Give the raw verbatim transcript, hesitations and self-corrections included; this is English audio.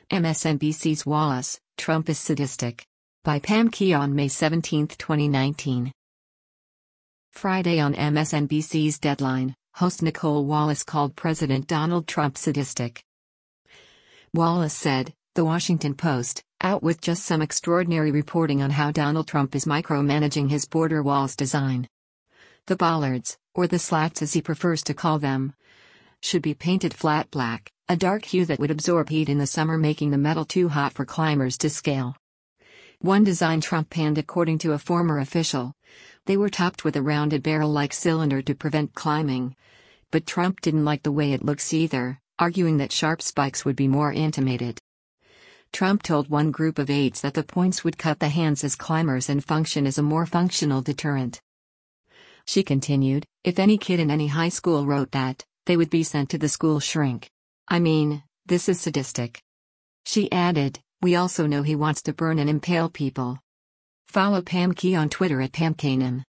M S N B C's Wallace, Trump is Sadistic. By Pam Key on May seventeenth, twenty nineteen. Friday on M S N B C's Deadline, host Nicolle Wallace called President Donald Trump sadistic. Wallace said, The Washington Post, out with just some extraordinary reporting on how Donald Trump is micromanaging his border walls design. The bollards, or the slats as he prefers to call them, should be painted flat black, a dark hue that would absorb heat in the summer, making the metal too hot for climbers to scale. One design Trump panned, according to a former official. They were topped with a rounded barrel-like cylinder to prevent climbing. But Trump didn't like the way it looks either, arguing that sharp spikes would be more intimated. Trump told one group of aides that the points would cut the hands as climbers and function as a more functional deterrent. She continued, if any kid in any high school wrote that, they would be sent to the school shrink. I mean, this is sadistic. She added, we also know he wants to burn and impale people. Follow Pam Key on Twitter at Pam Kanan.